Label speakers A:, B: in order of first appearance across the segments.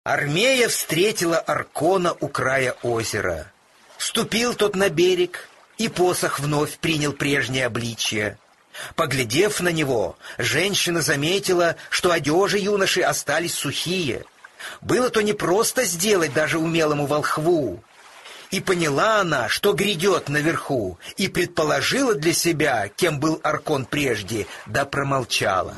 A: Армея встретила Аркона у края озера. Ступил тот на берег, и посох вновь принял прежнее обличие. Поглядев на него, женщина заметила, что одежи юноши остались сухие. Было то непросто сделать даже умелому волхву. И поняла она, что грядет наверху, и предположила для себя, кем был Аркон прежде, да промолчала.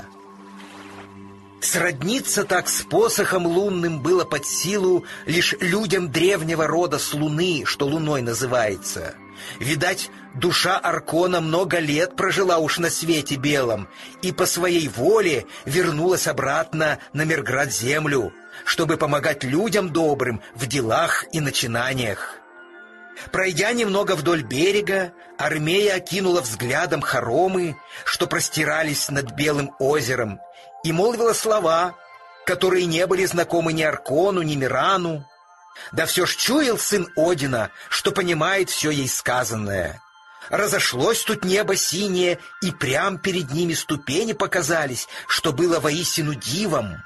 A: Сродниться так с посохом лунным было под силу лишь людям древнего рода с Луны, что Луной называется. Видать, душа Аркона много лет прожила уж на свете белом и по своей воле вернулась обратно на Мирград-землю, чтобы помогать людям добрым в делах и начинаниях. Пройдя немного вдоль берега, Армея окинула взглядом хоромы, что простирались над Белым озером, и молвила слова, которые не были знакомы ни Аркону, ни Мирану. Да все ж чуял сын Одина, что понимает все ей сказанное. Разошлось тут небо синее, и прям перед ними ступени показались, что было воистину дивом.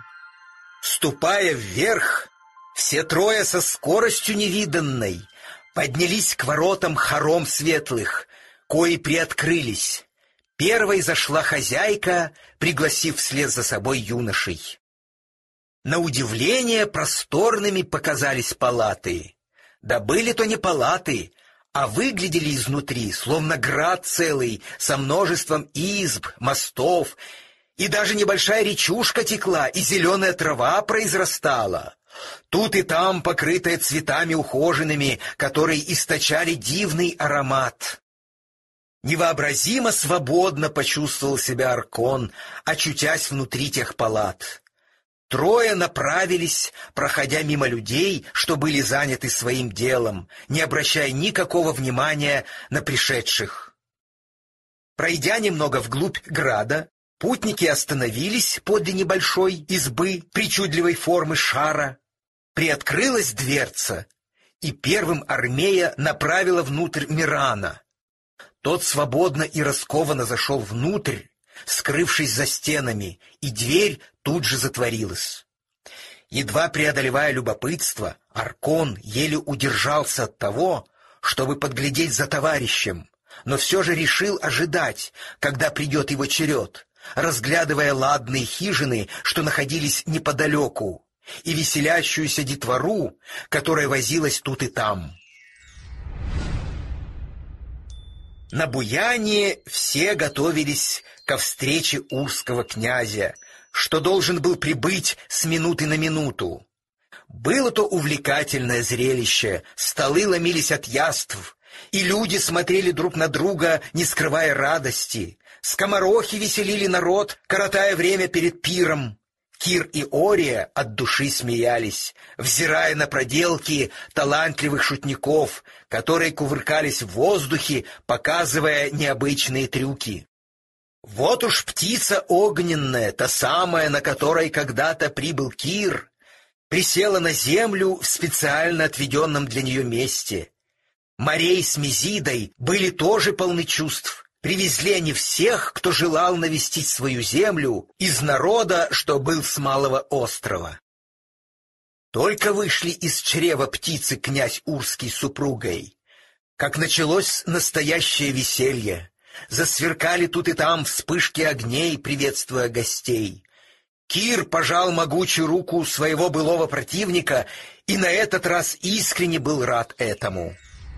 A: Ступая вверх, все трое со скоростью невиданной поднялись к воротам хором светлых, кои приоткрылись. Первой зашла хозяйка, пригласив вслед за собой юношей. На удивление просторными показались палаты. Да были то не палаты, а выглядели изнутри, словно град целый, со множеством изб, мостов, и даже небольшая речушка текла, и зеленая трава произрастала. Тут и там покрытая цветами ухоженными, которые источали дивный аромат. Невообразимо свободно почувствовал себя Аркон, очутясь внутри тех палат. Трое направились, проходя мимо людей, что были заняты своим делом, не обращая никакого внимания на пришедших. Пройдя немного вглубь града, путники остановились подле небольшой избы причудливой формы шара. Приоткрылась дверца, и первым Армея направила внутрь Мирана. Тот свободно и раскованно зашел внутрь, скрывшись за стенами, и дверь тут же затворилась. Едва преодолевая любопытство, Аркон еле удержался от того, чтобы подглядеть за товарищем, но все же решил ожидать, когда придет его черед, разглядывая ладные хижины, что находились неподалеку, и веселящуюся детвору, которая возилась тут и там. На Буяне все готовились ко встрече урского князя, что должен был прибыть с минуты на минуту. Было то увлекательное зрелище, столы ломились от яств, и люди смотрели друг на друга, не скрывая радости. Скоморохи веселили народ, коротая время перед пиром. Кир и Ория от души смеялись, взирая на проделки талантливых шутников, которые кувыркались в воздухе, показывая необычные трюки. Вот уж птица огненная, та самая, на которой когда-то прибыл Кир, присела на землю в специально отведенном для нее месте. Морей с Мезидой были тоже полны чувств. Привезли они всех, кто желал навестить свою землю, из народа, что был с малого острова. Только вышли из чрева птицы князь Урский с супругой, как началось настоящее веселье. Засверкали тут и там вспышки огней, приветствуя гостей. Кир пожал могучую руку своего былого противника и на этот раз искренне был рад этому.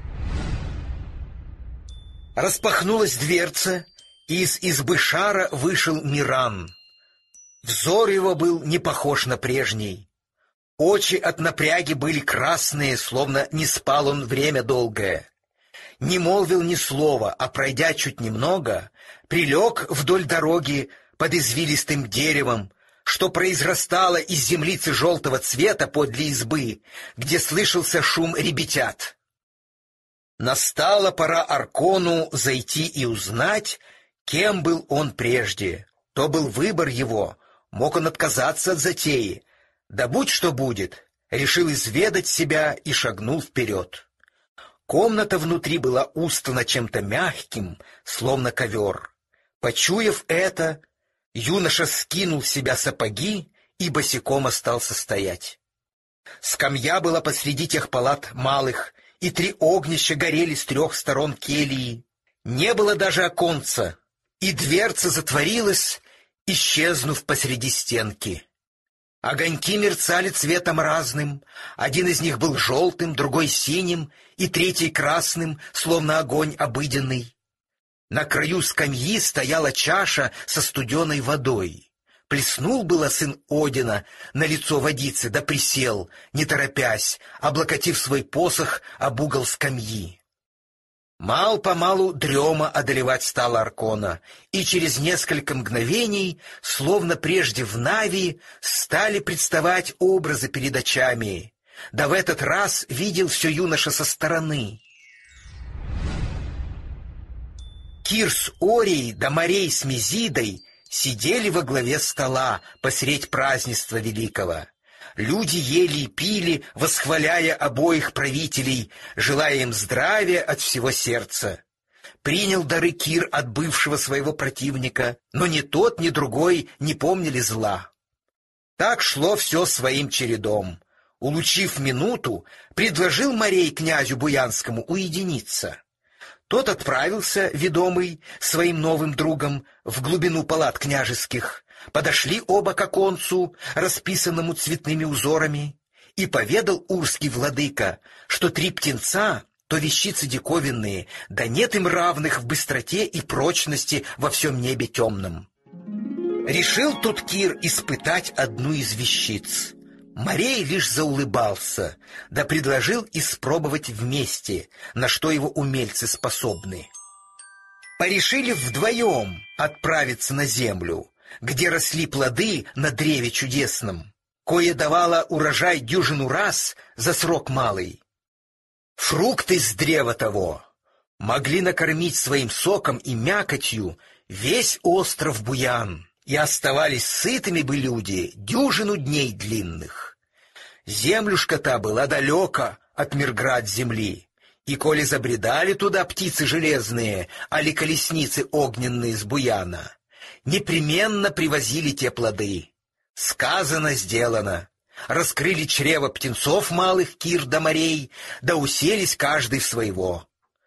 A: Распахнулась дверца, и из избы шара вышел Миран. Взор его был не похож на прежний. Очи от напряги были красные, словно не спал он время долгое. Не молвил ни слова, а, пройдя чуть немного, прилег вдоль дороги под извилистым деревом, что произрастало из землицы желтого цвета подле избы, где слышался шум ребятят. Настала пора Аркону зайти и узнать, кем был он прежде. То был выбор его, мог он отказаться от затеи. Да будь что будет, решил изведать себя и шагнул вперед. Комната внутри была устлана чем-то мягким, словно ковер. Почуяв это, юноша скинул с себя сапоги и босиком остался стоять. Скамья была посреди тех палат малых, и 3 огнища горели с 3 сторон кельи. Не было даже оконца, и дверца затворилась, исчезнув посреди стенки. Огоньки мерцали цветом разным, один из них был желтым, другой синим, и третий красным, словно огонь обыденный. На краю скамьи стояла чаша со студеной водой. Плеснул было сын Одина на лицо водицы, да присел, не торопясь, облокотив свой посох об угол скамьи. Мал-помалу дрема одолевать стала Аркона, и через несколько мгновений, словно прежде в Нави, стали представать образы перед очами. Да в этот раз видел все юноша со стороны. Кир с Орией да Морей с Мезидой сидели во главе стола посредь празднества великого. Люди ели и пили, восхваляя обоих правителей, желая им здравия от всего сердца. Принял дары Кир от бывшего своего противника, но ни тот, ни другой не помнили зла. Так шло все своим чередом. Улучив минуту, предложил Морей князю Буянскому уединиться. Тот отправился, ведомый своим новым другом, в глубину палат княжеских. Подошли оба к оконцу, расписанному цветными узорами, и поведал урский владыка, что 3 птенца — то вещицы диковинные, да нет им равных в быстроте и прочности во всем небе темном. Решил тут Кир испытать одну из вещиц. Морей лишь заулыбался, да предложил испробовать вместе, на что его умельцы способны. Порешили вдвоем отправиться на землю, где росли плоды на древе чудесном, кое давало урожай 10 раз за срок малый. Фрукты с древа того могли накормить своим соком и мякотью весь остров Буян, и оставались сытыми бы люди 10 дней длинных. Землюшка та была далека от Мирград земли, и коли забредали туда птицы железные, али колесницы огненные с Буяна, непременно привозили те плоды. Сказано, сделано. Раскрыли чрево птенцов малых Кир да Морей, да уселись каждый в своего.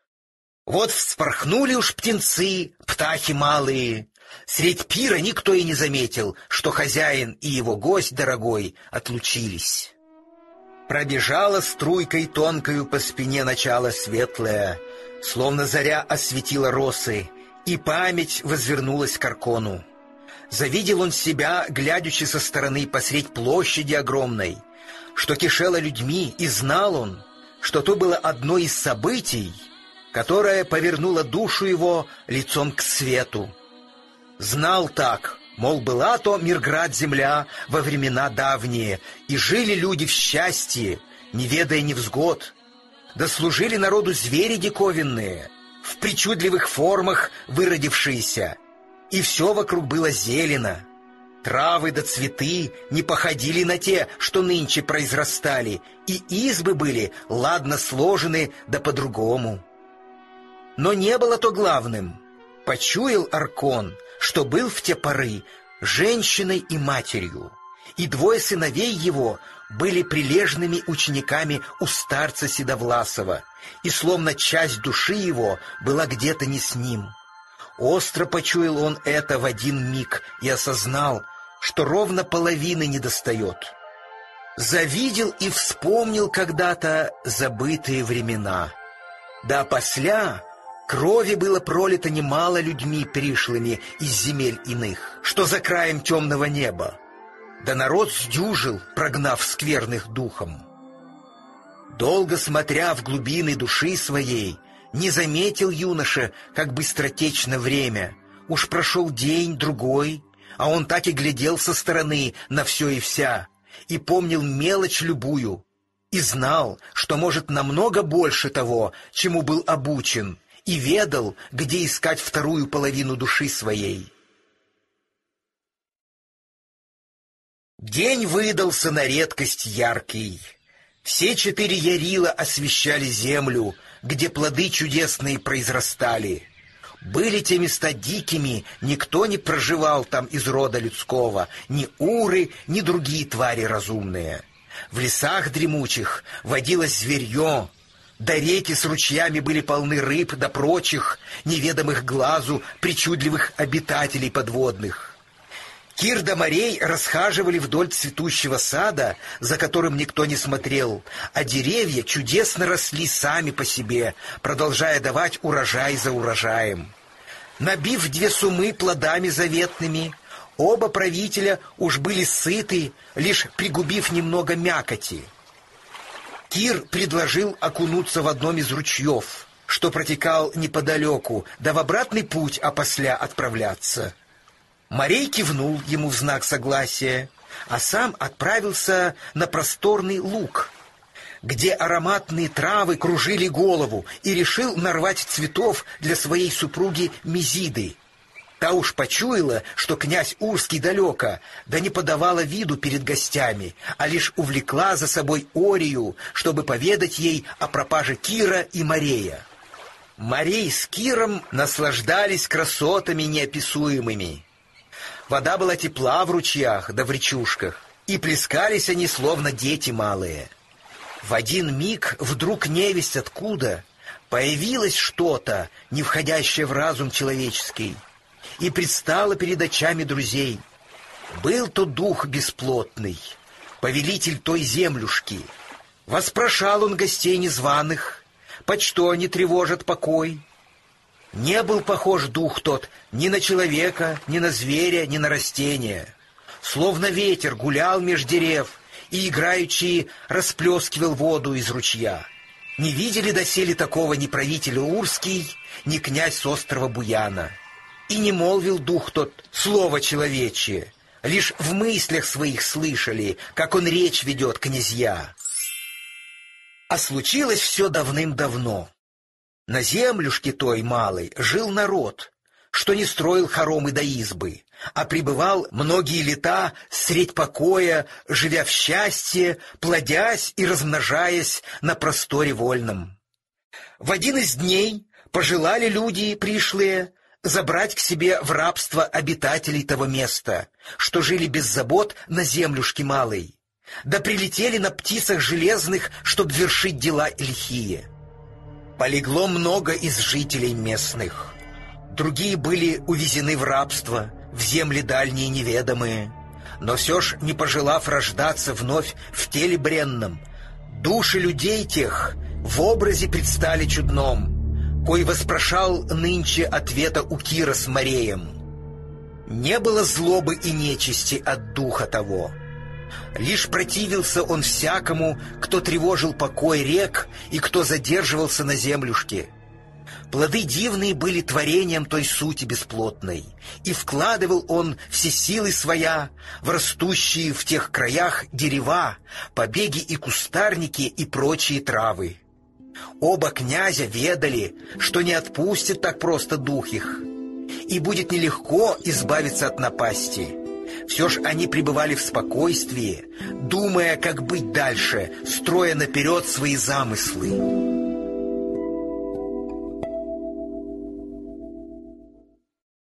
A: Вот вспорхнули уж птенцы, птахи малые. Средь пира никто и не заметил, что хозяин и его гость дорогой отлучились. Пробежала струйкой тонкою по спине начало светлое, словно заря осветила росы, и память возвернулась к Аркону. Завидел он себя, глядячи со стороны посредь площади огромной, что кишела людьми, и знал он, что то было одно из событий, которое повернуло душу его лицом к свету. Знал так, мол, была то Мирград-земля во времена давние, и жили люди в счастье, не ведая невзгод, да служили народу звери диковинные, в причудливых формах выродившиеся, и все вокруг было зелено. Травы да цветы не походили на те, что нынче произрастали, и избы были ладно сложены да по-другому. Но не было то главным. Почуял Аркон, что был в те поры женщиной и матерью, и 2 сыновей его были прилежными учениками у старца Седовласова, и словно часть души его была где-то не с ним. Остро почуял он это в один миг и осознал, что ровно половины недостает. Завидел и вспомнил когда-то забытые времена. Да опосля крови было пролито немало людьми пришлыми из земель иных, что за краем темного неба. Да народ сдюжил, прогнав скверных духом. Долго смотря в глубины души своей, не заметил юноша, как быстротечно время. Уж прошел день, другой, а он так и глядел со стороны на все и вся, и помнил мелочь любую, и знал, что может намного больше того, чему был обучен, и ведал, где искать вторую половину души своей. День выдался на редкость яркий. Все 4 ярила освещали землю, где плоды чудесные произрастали. Были те места дикими, никто не проживал там из рода людского, ни уры, ни другие твари разумные. В лесах дремучих водилось зверье, да реки с ручьями были полны рыб да прочих, неведомых глазу, причудливых обитателей подводных. Кир да морей расхаживали вдоль цветущего сада, за которым никто не смотрел, а деревья чудесно росли сами по себе, продолжая давать урожай за урожаем. Набив 2 сумы плодами заветными, оба правителя уж были сыты, лишь пригубив немного мякоти. Кир предложил окунуться в одном из ручьев, что протекал неподалеку, да в обратный путь опосля отправляться. Морей кивнул ему в знак согласия, а сам отправился на просторный луг, где ароматные травы кружили голову, и решил нарвать цветов для своей супруги Мизиды. Та уж почуяла, что князь Урский далеко, да не подавала виду перед гостями, а лишь увлекла за собой Орию, чтобы поведать ей о пропаже Кира и Морея. Морей с Киром наслаждались красотами неописуемыми. Вода была тепла в ручьях да в речушках, и плескались они, словно дети малые. В один миг вдруг невесть откуда появилось что-то, не входящее в разум человеческий, и предстало перед очами друзей. Был то дух бесплотный, повелитель той землюшки. Воспрошал он гостей незваных, почто они тревожат покой. Не был похож дух тот ни на человека, ни на зверя, ни на растения. Словно ветер гулял меж дерев и играючи расплескивал воду из ручья. Не видели доселе такого ни правитель Урский, ни князь с острова Буяна. И не молвил дух тот слово человечье, лишь в мыслях своих слышали, как он речь ведет князья. А случилось все давным-давно. На землюшке той малой жил народ, что не строил хоромы да избы, а пребывал многие лета средь покоя, живя в счастье, плодясь и размножаясь на просторе вольном. В один из дней пожелали люди пришлые забрать к себе в рабство обитателей того места, что жили без забот на землюшке малой, да прилетели на птицах железных, чтоб вершить дела лихие. Полегло много из жителей местных. Другие были увезены в рабство, в земли дальние неведомые. Но все ж, не пожелав рождаться вновь в теле бренном, души людей тех в образе предстали чудном, кой воспрошал нынче ответа у Кира с Мореем. Не было злобы и нечисти от духа того. Лишь противился он всякому, кто тревожил покой рек и кто задерживался на землюшке. Плоды дивные были творением той сути бесплотной, и вкладывал он все силы своя в растущие в тех краях дерева, побеги и кустарники и прочие травы. Оба князя ведали, что не отпустит так просто дух их, и будет нелегко избавиться от напасти. Все ж они пребывали в спокойствии, думая, как быть дальше, строя наперед свои замыслы.